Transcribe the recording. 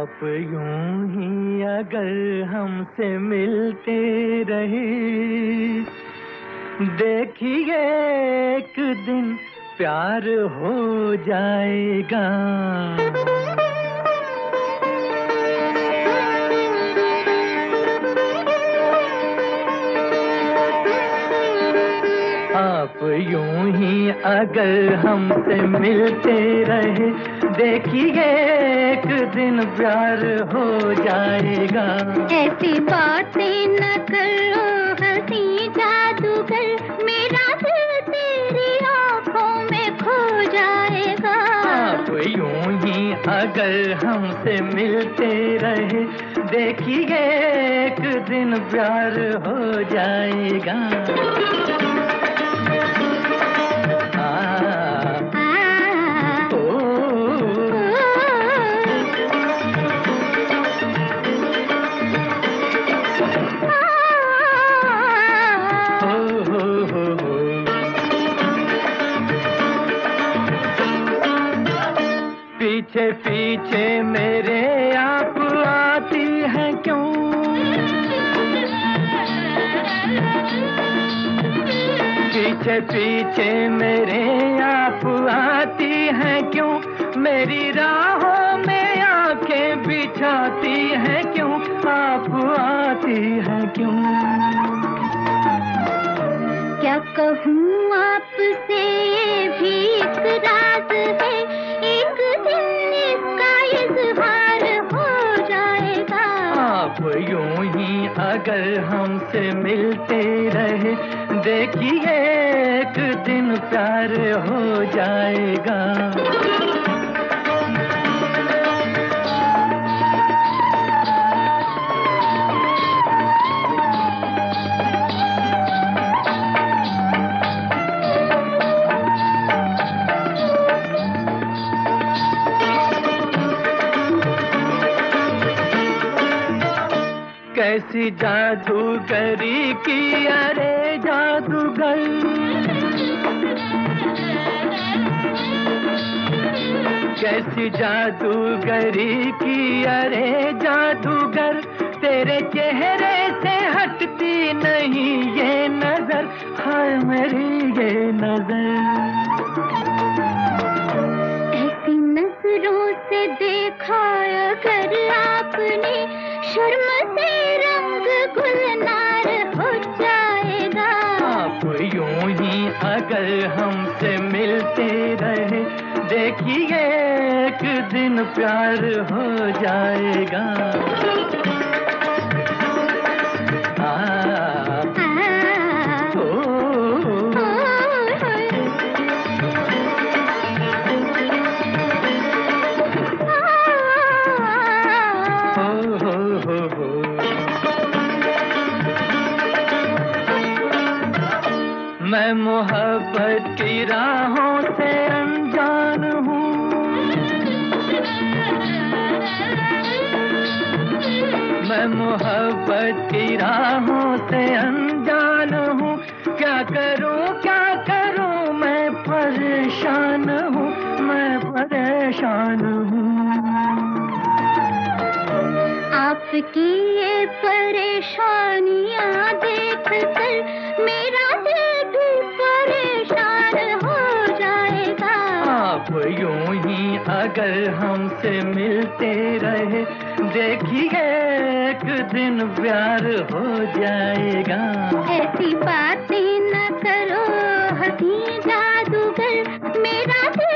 आप यूं ही अगर हमसे मिलते रहे, देखिए एक दिन प्यार हो जाएगा। आप यूं ही अगर हमसे मिलते रहे, देखिए एक दिन प्यार हो जाएगा। ऐसी बातें न करो हंसी जादूगर, मेरा दिल तेरी आँखों में खो जाएगा। आप यूं ही अगर हमसे मिलते रहे, देखिए एक दिन प्यार हो जाएगा। पीछे पीछे मेरे आप आती हैं क्यों? पीछे पीछे मेरे आप आती हैं क्यों? मेरी राहों में आंखें बिछाती हैं क्यों? आप आती हैं क्यों? क्या कहूँ आपसे, ये भी एक राज है, एक दिन इसका इज़हार हो जाएगा। आप यूं ही अगर हमसे मिलते रहे, देखिए एक दिन प्यार हो जाएगा। कैसी जादूगरी की अरे जादूगर, कैसी जादूगरी की अरे जादूगर, तेरे चेहरे से हटती नहीं ये नजर, हाय मेरी ये नजर। ऐसी नजरों से देखा अगर आपने, शर्म से रंग गुलनार हो जाएगा। आप यूं ही अगर हमसे मिलते रहे, देखिए एक दिन प्यार हो जाएगा। मैं मोहब्बत की राहों से अनजान हूँ, मैं मोहब्बत की राहों से अनजान हूँ। क्या करूँ मैं परेशान हूँ, मैं परेशान हूँ। आपकी ये परेशानियाँ देख कर मेरा दिल भी परेशान हो जाएगा। आप यूं ही अगर हमसे मिलते रहे, देखिए एक दिन प्यार हो जाएगा। ऐसी बातें न करो हंसी जादूगर, मेरा दिल